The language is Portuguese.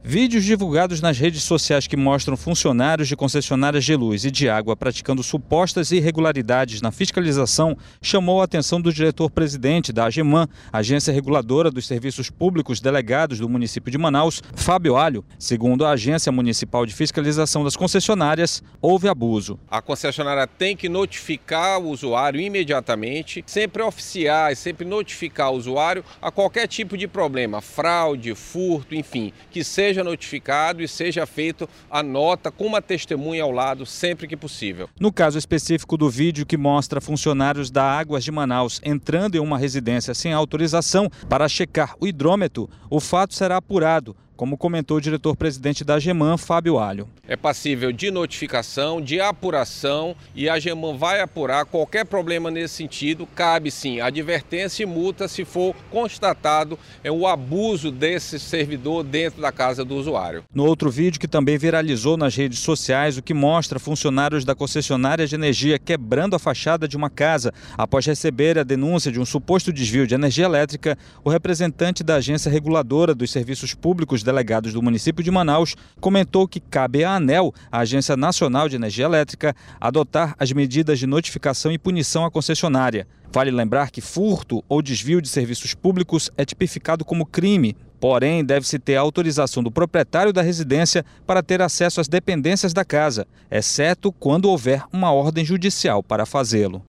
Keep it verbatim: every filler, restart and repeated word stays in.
Vídeos divulgados nas redes sociais que mostram funcionários de concessionárias de luz e de água praticando supostas irregularidades na fiscalização chamou a atenção do diretor-presidente da AGEMAN, agência reguladora dos serviços públicos delegados do município de Manaus, Fábio Alho. Segundo a Agência Municipal de Fiscalização das Concessionárias, houve abuso. A concessionária tem que notificar o usuário imediatamente, sempre oficiar e sempre notificar o usuário a qualquer tipo de problema, fraude, furto, enfim, que seja notificado e seja feito a nota com uma testemunha ao lado sempre que possível. No caso específico do vídeo que mostra funcionários da Águas de Manaus entrando em uma residência sem autorização para checar o hidrômetro, o fato será apurado, como comentou o diretor-presidente da AGEMAN, Fábio Alho. É passível de notificação, de apuração, e a AGEMAN vai apurar qualquer problema nesse sentido. Cabe sim advertência e multa se for constatado é, o abuso desse servidor dentro da casa do usuário. No outro vídeo, que também viralizou nas redes sociais, o que mostra funcionários da concessionária de energia quebrando a fachada de uma casa após receber a denúncia de um suposto desvio de energia elétrica, o representante da agência reguladora dos serviços públicos delegados do município de Manaus comentou que cabe à ANEEL, a Agência Nacional de Energia Elétrica, adotar as medidas de notificação e punição à concessionária. Vale lembrar que furto ou desvio de serviços públicos é tipificado como crime, porém deve-se ter a autorização do proprietário da residência para ter acesso às dependências da casa, exceto quando houver uma ordem judicial para fazê-lo.